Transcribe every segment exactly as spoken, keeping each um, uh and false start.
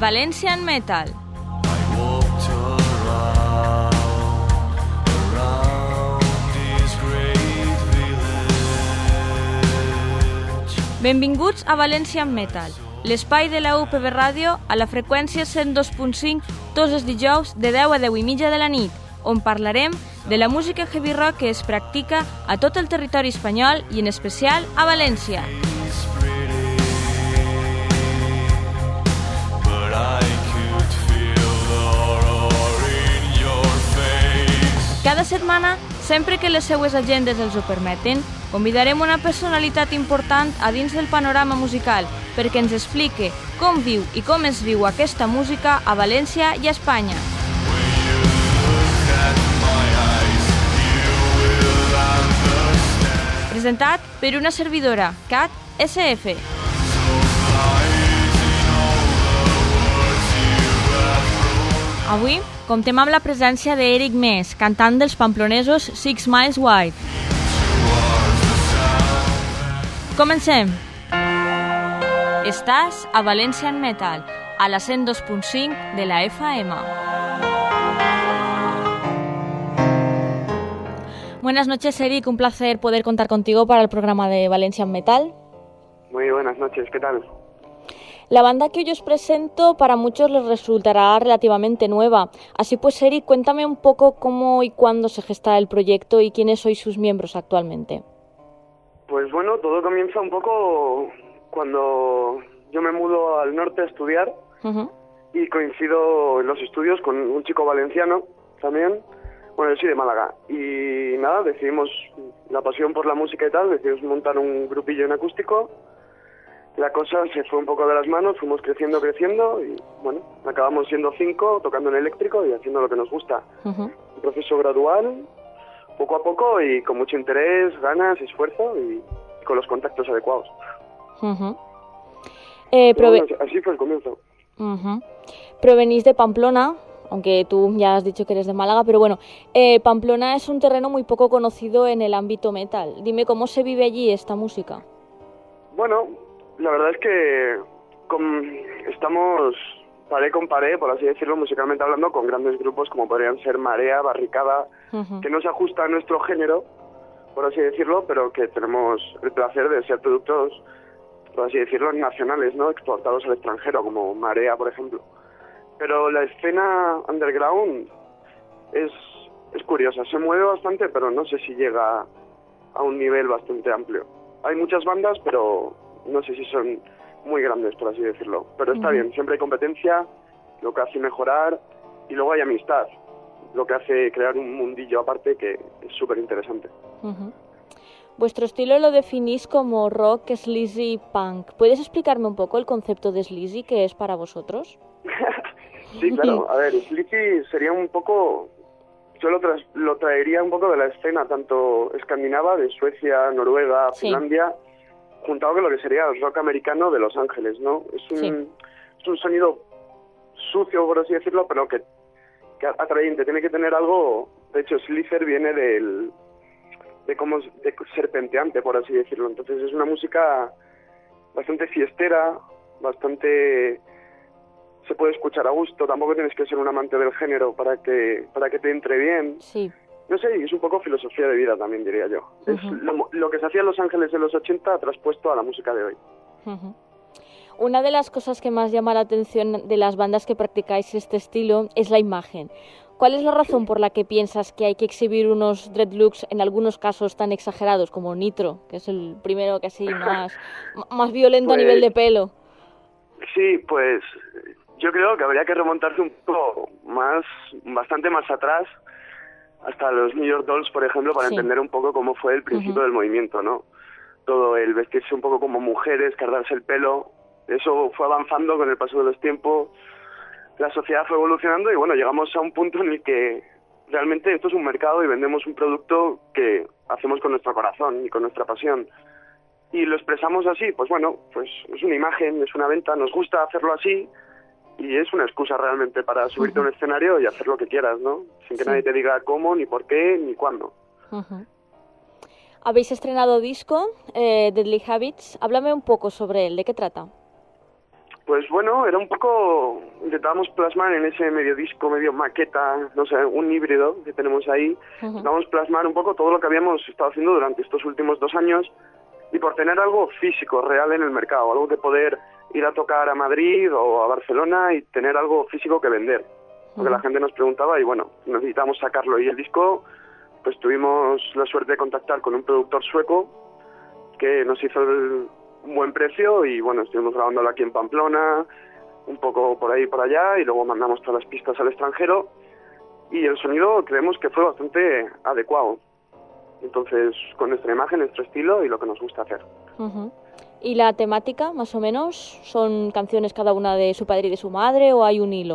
Valencian Metal. Benvinguts a Valencian Metal, l'espai de la U P B Ràdio a la freqüència cent dos punt cinc tots els dijous de deu a deu i mitja de la nit, on parlarem de la música heavy rock que es practica a tot el territori espanyol i en especial a València. Cada setmana, sempre que les seues agendes els ho permeten, convidarem una personalitat important a dins del panorama musical perquè ens explique com viu i com es viu aquesta música a València i a Espanya. Presentat per una servidora, Cat S F. Avui comptem amb la presència d'Eric Mes, cantant dels pamplonesos Six Miles Wide. Comencem! Estàs a Valencian Metal, a la cent dos punt cinc de la F M. Buenas noches, Eric. Un placer poder contar contigo para el programa de Valencian Metal. Muy buenas noches, ¿qué tal? La banda que hoy os presento para muchos les resultará relativamente nueva. Así pues, Eric, cuéntame un poco cómo y cuándo se gesta el proyecto y quiénes sois sus miembros actualmente. Pues bueno, todo comienza un poco cuando yo me mudo al norte a estudiar uh-huh. y coincido en los estudios con un chico valenciano también. Bueno, yo soy de Málaga y nada, decidimos, la pasión por la música y tal, decidimos montar un grupillo en acústico. La cosa se fue un poco de las manos, fuimos creciendo, creciendo y bueno, acabamos siendo cinco, tocando en eléctrico y haciendo lo que nos gusta. Uh-huh. Un proceso gradual, poco a poco y con mucho interés, ganas, esfuerzo y, y con los contactos adecuados. Uh-huh. Eh, prove... bueno, así fue el comienzo. Uh-huh. Provenís de Pamplona, aunque tú ya has dicho que eres de Málaga, pero bueno, eh, Pamplona es un terreno muy poco conocido en el ámbito metal. Dime, ¿cómo se vive allí esta música? Bueno, la verdad es que con, estamos paré con paré, por así decirlo, musicalmente hablando, con grandes grupos como podrían ser Marea, Barricada, uh-huh. que no se ajusta a nuestro género, por así decirlo, pero que tenemos el placer de ser productos, por así decirlo, nacionales, ¿no? Exportados al extranjero, como Marea, por ejemplo. Pero la escena underground es, es curiosa, se mueve bastante, pero no sé si llega a un nivel bastante amplio. Hay muchas bandas, pero no sé si son muy grandes, por así decirlo. Pero está uh-huh. bien, siempre hay competencia, lo que hace mejorar, y luego hay amistad, lo que hace crear un mundillo aparte que es súper interesante. Uh-huh. Vuestro estilo lo definís como rock, sleazy, punk. ¿Puedes explicarme un poco el concepto de sleazy que es para vosotros? Sí, claro. A ver, sleazy sería un poco... Yo lo, tra- lo traería un poco de la escena, tanto escandinava, de Suecia, Noruega, sí. Finlandia, juntado con lo que sería el rock americano de Los Ángeles, ¿no? Es un, sí. es un sonido sucio, por así decirlo, pero que, que atrayente. Tiene que tener algo... De hecho, Slither viene del... de como de serpenteante, por así decirlo. Entonces es una música bastante fiestera, bastante... se puede escuchar a gusto, tampoco tienes que ser un amante del género para que para que te entre bien. Sí. No sé, es un poco filosofía de vida también, diría yo. Uh-huh. Es lo, lo que se hacía en Los Ángeles de los ochenta traspuesto a la música de hoy. Uh-huh. Una de las cosas que más llama la atención de las bandas que practicáis este estilo es la imagen. ¿Cuál es la razón por la que piensas que hay que exhibir unos dreadlocks en algunos casos tan exagerados como Nitro, que es el primero que así más, más violento pues, a nivel de pelo? Sí, pues yo creo que habría que remontarse un poco más, bastante más atrás, hasta los New York Dolls, por ejemplo, para sí. entender un poco cómo fue el principio uh-huh. del movimiento, ¿no? Todo el vestirse un poco como mujeres, cargarse el pelo, eso fue avanzando con el paso de los tiempos, la sociedad fue evolucionando y bueno, llegamos a un punto en el que realmente esto es un mercado y vendemos un producto que hacemos con nuestro corazón y con nuestra pasión. Y lo expresamos así, pues bueno, pues es una imagen, es una venta, nos gusta hacerlo así y es una excusa realmente para subirte uh-huh. a un escenario y hacer lo que quieras, ¿no? Sin que sí. nadie te diga cómo, ni por qué, ni cuándo. Uh-huh. Habéis estrenado disco, eh, Deadly Habits. Háblame un poco sobre él, ¿de qué trata? Pues bueno, era un poco, intentábamos plasmar en ese medio disco, medio maqueta, no sé, un híbrido que tenemos ahí, uh-huh. Intentábamos plasmar un poco todo lo que habíamos estado haciendo durante estos últimos dos años y por tener algo físico, real en el mercado, algo que poder ir a tocar a Madrid o a Barcelona y tener algo físico que vender. Porque uh-huh. La gente nos preguntaba y bueno, necesitábamos sacarlo. Y el disco, pues tuvimos la suerte de contactar con un productor sueco que nos hizo el, un buen precio y bueno, estuvimos grabándolo aquí en Pamplona, un poco por ahí y por allá y luego mandamos todas las pistas al extranjero y el sonido creemos que fue bastante adecuado. Entonces, con nuestra imagen, nuestro estilo y lo que nos gusta hacer. Uh-huh. ¿Y la temática, más o menos? ¿Son canciones cada una de su padre y de su madre o hay un hilo?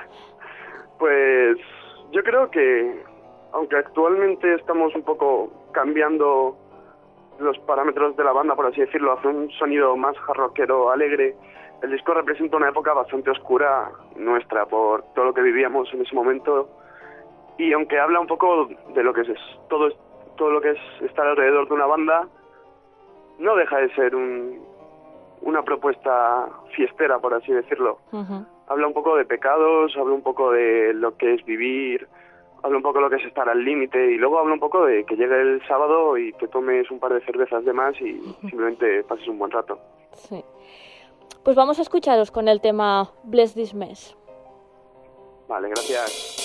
Pues yo creo que, aunque actualmente estamos un poco cambiando los parámetros de la banda, por así decirlo, hace un sonido más hard rockero, alegre, el disco representa una época bastante oscura nuestra por todo lo que vivíamos en ese momento y aunque habla un poco de lo que es todo, todo lo que es estar alrededor de una banda, no deja de ser un, una propuesta fiestera, por así decirlo. Uh-huh. Habla un poco de pecados, habla un poco de lo que es vivir, habla un poco de lo que es estar al límite y luego habla un poco de que llegue el sábado y te tomes un par de cervezas de más y simplemente pases un buen rato. Sí. Pues vamos a escucharos con el tema Bless This Mess. Vale, gracias.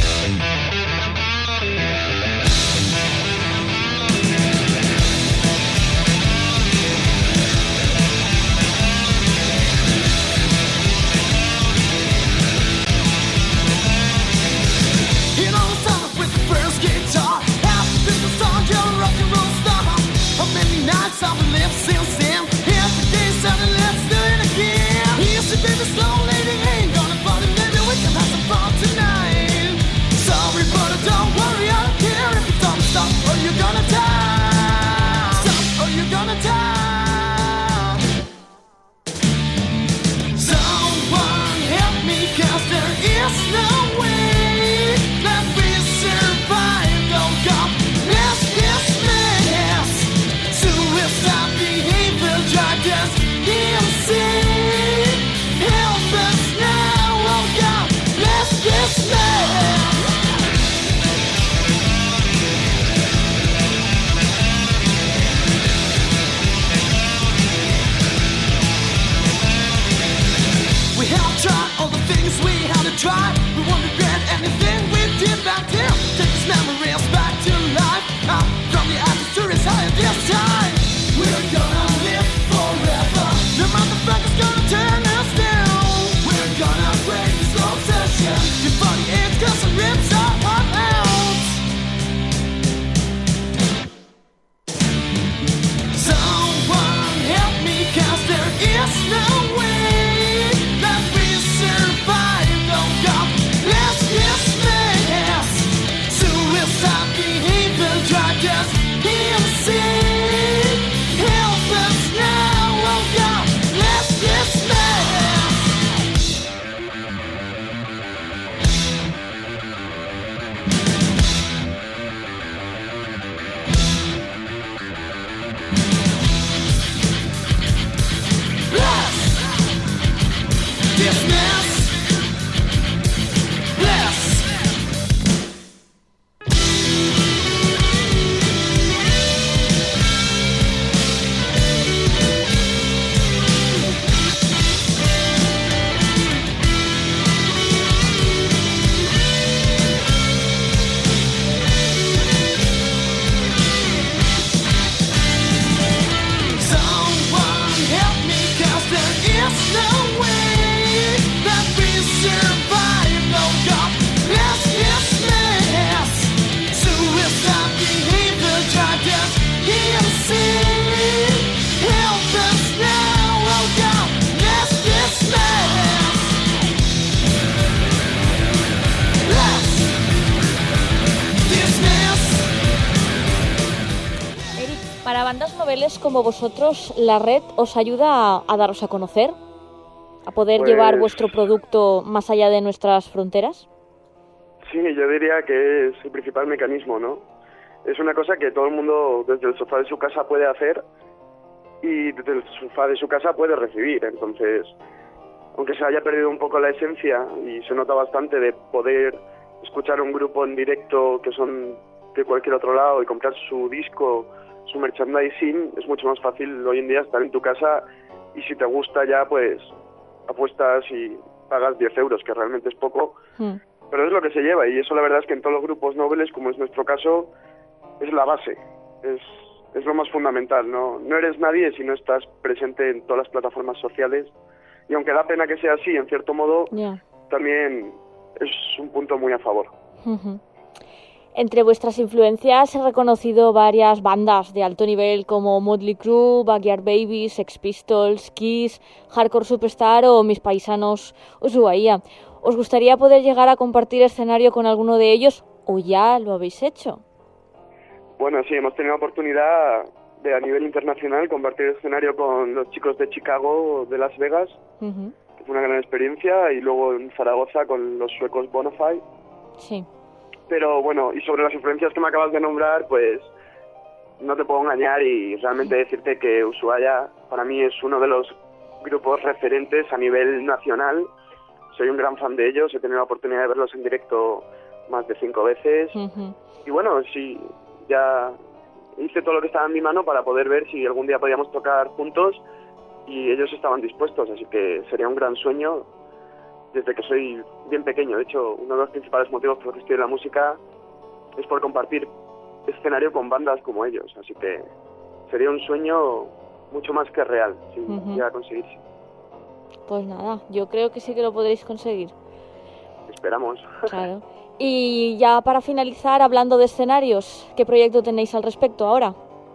Try, we won't regret anything we did back then. Take these memories back to life. Out from the ashes to rise higher this time. We're gonna live forever. The motherfucker's gonna turn us down. We're gonna break this obsession. Your body aches cause the ribs are hot out. Someone help me cause there is no way that we survive. Para bandas noveles como vosotros, ¿la red os ayuda a, a daros a conocer? ¿A poder pues, llevar vuestro producto más allá de nuestras fronteras? Sí, yo diría que es el principal mecanismo, ¿no? Es una cosa que todo el mundo desde el sofá de su casa puede hacer y desde el sofá de su casa puede recibir. Entonces, aunque se haya perdido un poco la esencia, y se nota bastante de poder escuchar un grupo en directo que son de cualquier otro lado y comprar su disco, su merchandising, es mucho más fácil hoy en día estar en tu casa y si te gusta ya pues apuestas y pagas diez euros, que realmente es poco, mm. pero es lo que se lleva, y eso la verdad es que en todos los grupos nobles, como es nuestro caso, es la base, es, es lo más fundamental, ¿no? No eres nadie si no estás presente en todas las plataformas sociales, y aunque da pena que sea así, en cierto modo, yeah. también es un punto muy a favor. Uh-huh. Entre vuestras influencias he reconocido varias bandas de alto nivel como Motley Crue, Backyard Babies, Sex Pistols, Kiss, Hardcore Superstar o mis paisanos Ushuaia. ¿Os gustaría poder llegar a compartir escenario con alguno de ellos o ya lo habéis hecho? Bueno, sí, hemos tenido la oportunidad de a nivel internacional compartir escenario con los chicos de Chicago, de Las Vegas, uh-huh. que fue una gran experiencia, y luego en Zaragoza con los suecos Bonafide. Sí. Pero bueno, y sobre las influencias que me acabas de nombrar, pues no te puedo engañar y realmente decirte que Ushuaia para mí es uno de los grupos referentes a nivel nacional. Soy un gran fan de ellos, he tenido la oportunidad de verlos en directo más de cinco veces. Uh-huh. Y bueno, sí, ya hice todo lo que estaba en mi mano para poder ver si algún día podíamos tocar juntos, y ellos estaban dispuestos, así que sería un gran sueño desde que soy bien pequeño. De hecho, uno de los principales motivos por los que estoy en la música es por compartir escenario con bandas como ellos, así que sería un sueño mucho más que real si uh-huh. llega a conseguirse. Pues nada, yo creo que sí que lo podréis conseguir. Esperamos. Claro. Y ya para finalizar, hablando de escenarios, ¿qué proyecto tenéis al respecto ahora?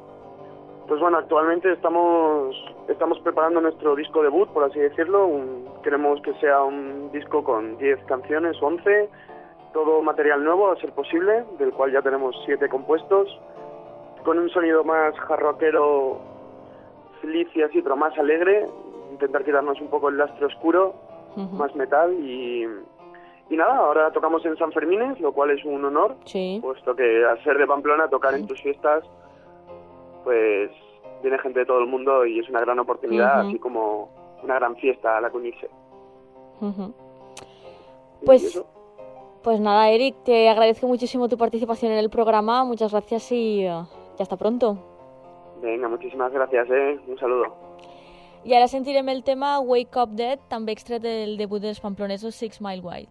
Pues bueno, actualmente estamos estamos preparando nuestro disco debut, por así decirlo. Un, queremos que sea un disco con diez canciones, once, todo material nuevo a ser posible, del cual ya tenemos siete compuestos, con un sonido más jarroquero, feliz y así, pero más alegre, intentar quitarnos un poco el lastre oscuro, uh-huh. más metal, y... Y nada, ahora tocamos en San Fermines, lo cual es un honor, sí. puesto que al ser de Pamplona, tocar en tus fiestas, pues viene gente de todo el mundo y es una gran oportunidad, uh-huh. así como una gran fiesta a la que unirse. Uh-huh. Pues, pues nada, Eric, te agradezco muchísimo tu participación en el programa, muchas gracias y uh, ya hasta pronto. Venga, muchísimas gracias, eh. Un saludo. I ara sentirem el tema Wake Up Dead, també extret del debut dels pamplonesos Six Mile Wide.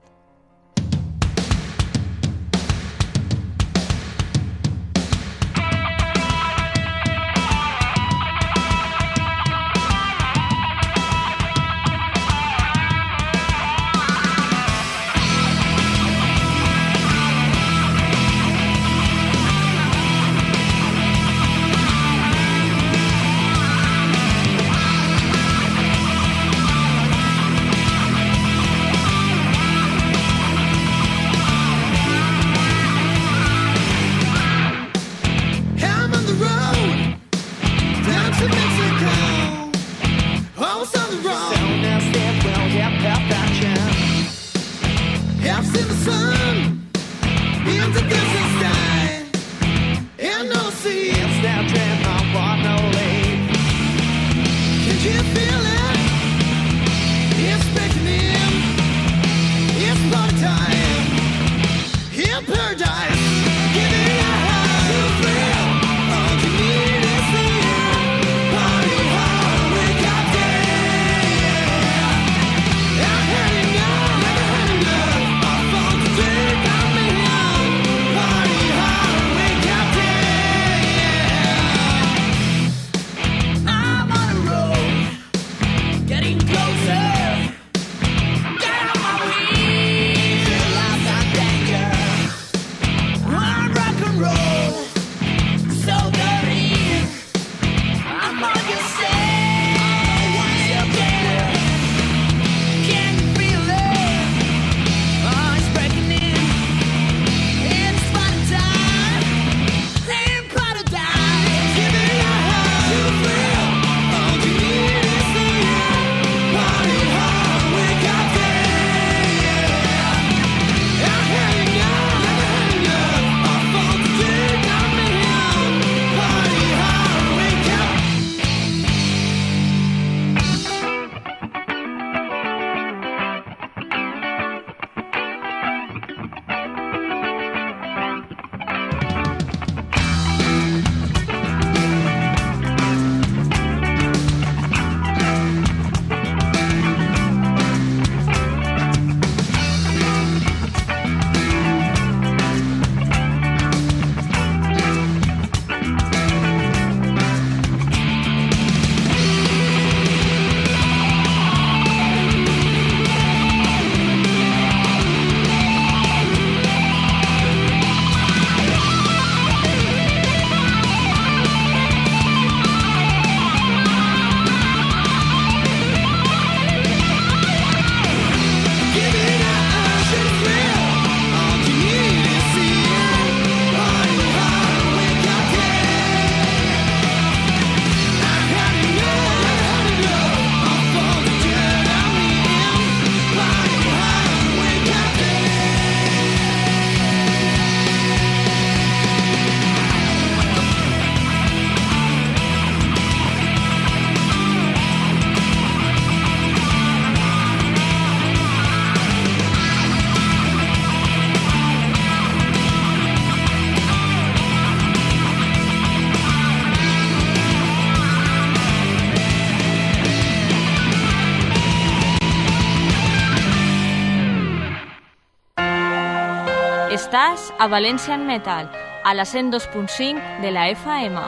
Estàs a Valencian Metal, a la cent dos punt cinc de la F M.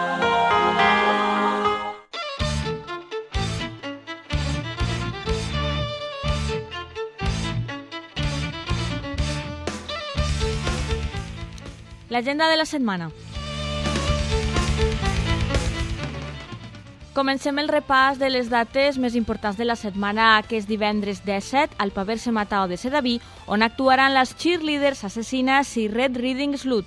L'agenda de la setmana. Comencem el repàs de les dates més importants de la setmana aquest divendres disset al Paverse Matao de Sedaví, on actuaran les Cheerleaders Assassinas i Red Riding Slut.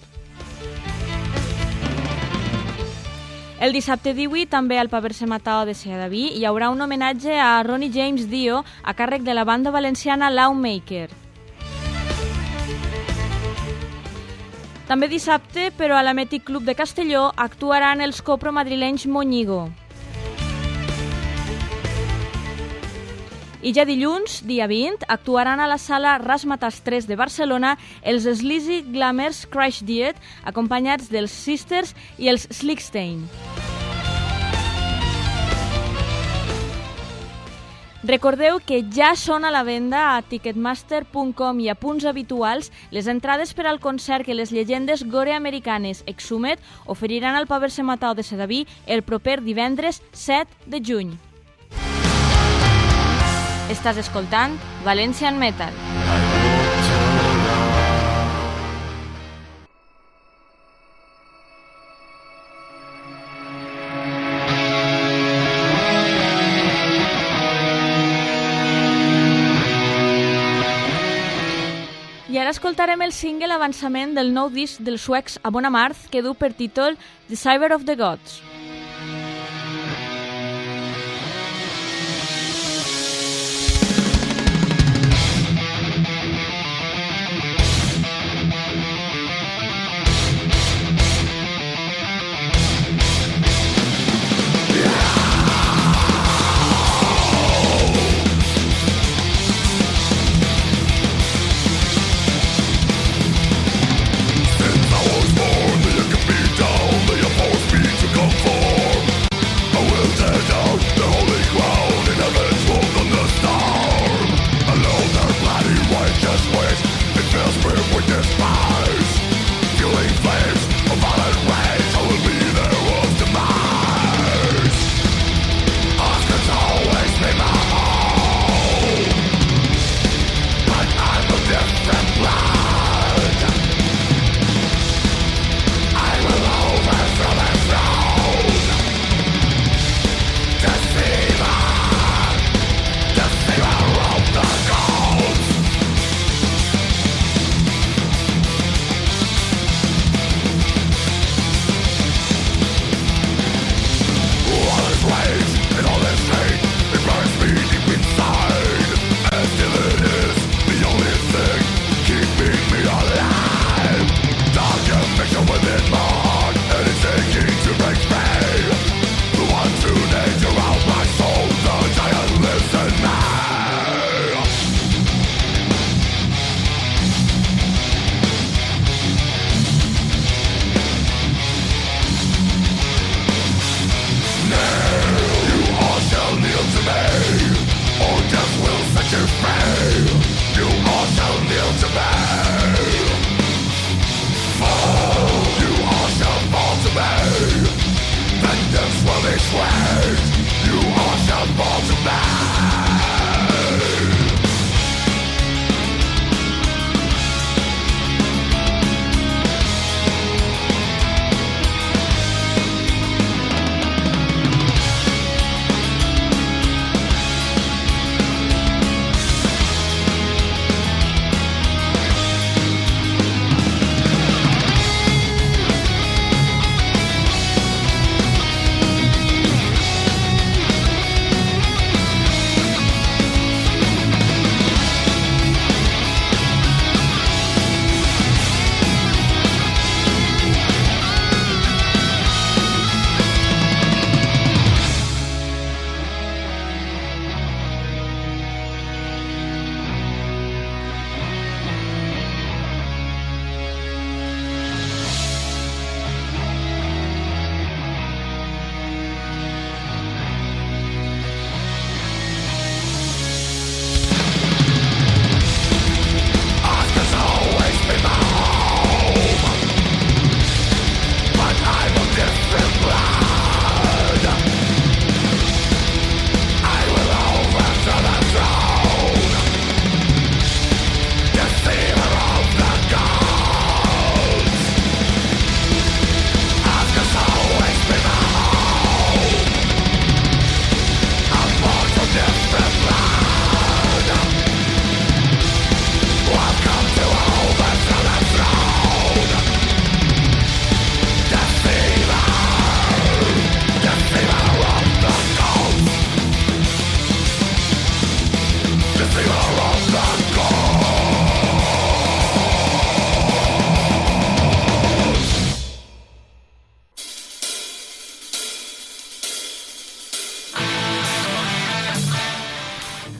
El dissabte divuit, també al Paverse Matao de Sedaví, hi haurà un homenatge a Ronnie James Dio a càrrec de la banda valenciana Lawmaker. També dissabte, però a l'Amètic Club de Castelló, actuaran els copro madrilenys Moñigo. I ja dilluns, dia vint, actuaran a la sala Razzmatazz tres de Barcelona els Sleazy Glamours Crash Diet, acompanyats dels Sisters i els Slickstein. Recordeu que ja són a la venda a ticketmaster punt com i a punts habituals les entrades per al concert que les llegendes gore-americanes Exhumed oferiran al Paverse Matao de Sedaví el proper divendres set de juny. Estàs escoltant Valencian Metal. I ara escoltarem el single avançament del nou disc dels suecs Amon Amarth que du per títol The Cyber of the Gods.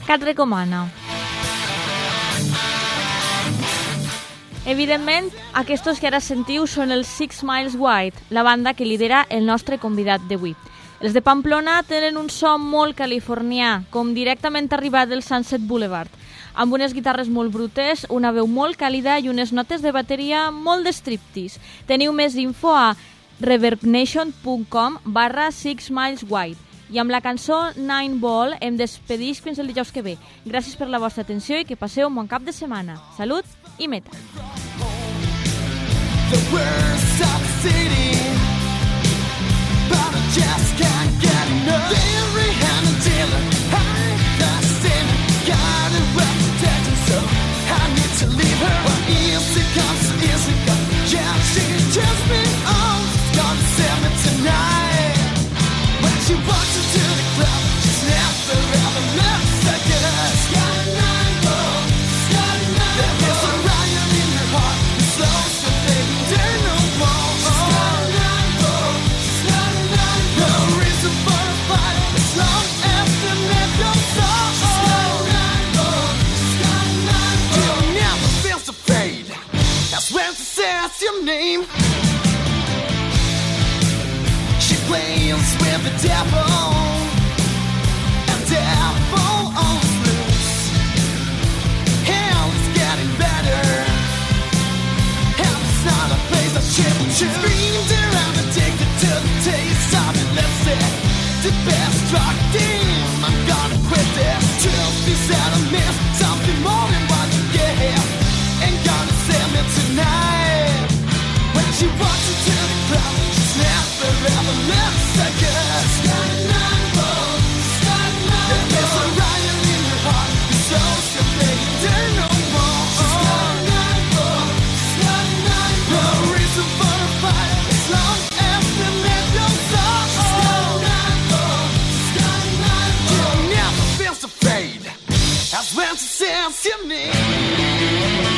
que et recomana? Evidentment, aquests que ara sentiu són els Six Miles Wide, la banda que lidera el nostre convidat d'avui. Els de Pamplona tenen un so molt californià, com directament arribat del Sunset Boulevard, amb unes guitarres molt brutes, una veu molt càlida i unes notes de bateria molt de striptease. Teniu més info a reverbnation.com barra Six Miles Wide. I amb la cançó Nine Ball em despedix fins el dijous que ve. Gràcies per la vostra atenció i que passeu un bon cap de setmana. Salut i metal. The worst of the city, but I just can't get enough. Every hand and dealer, I got sin, got a reputation, so I need to leave her. Well, easy comes, easy goes. Yeah, she tells me, oh, she's gonna sell me tonight. When she walks into the club, she's never ever left second. She's got a nine ball, she's got a nine ball. There's a riot in her heart, it's so so baby, there no more. She's got a nine ball, she's got a nine ball. No reason for a fight, as long as the night goes on. She's got a nine ball, she's got a nine ball. She never feels afraid, that's when she says your name. She plays with the devil, and devil owns loose. Hell is getting better, hell is not a place that she would choose. Screamed around, addicted to the taste of it. Let's say the best drug game. I'm gonna quit this. Truth be said, I miss something more than what you get. Ain't gonna sell me tonight. When she walks into the club, she's never ever left second. She's got a nine ball, she's got a nine ball. There's a riot in her heart, it's so so baby, there no more. She's got a nine ball, she's got a nine ball. No reason for a fight, as long as the night goes on. She's got a nine ball, she's got a nine ball. She never feels afraid, that's when she says your name.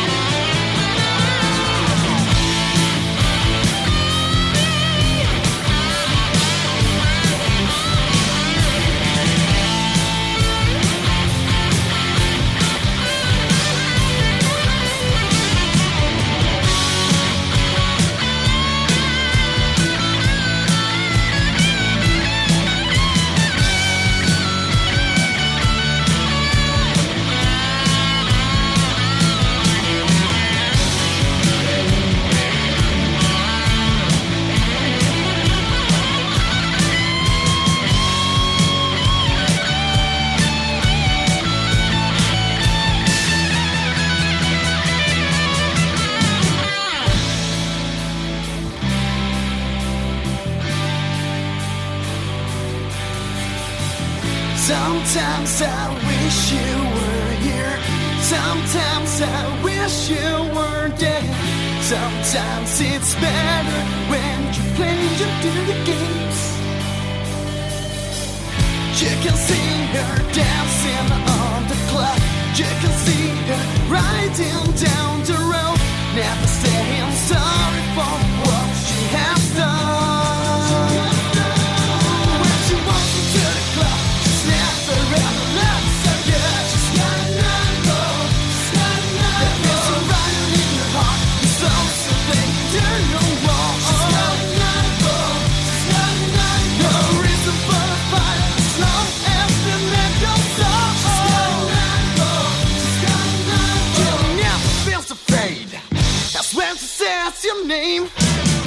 Sometimes I wish you were here. Sometimes I wish you were dead. Sometimes it's better when you play your dirty games. You can see her dancing on the clock. You can see her riding down the road, never saying sorry for what she has done. When she walks into the club, she's never ever left second. She's got a nine ball, she's got a nine ball. There's a riot in her heart, it's so so baby, there no more. She's got a nine ball, she's got a nine ball. No reason for a fight, as long as the night goes on. She's got a nine ball, she's got a nine ball. She never feels afraid, that's when she says your name.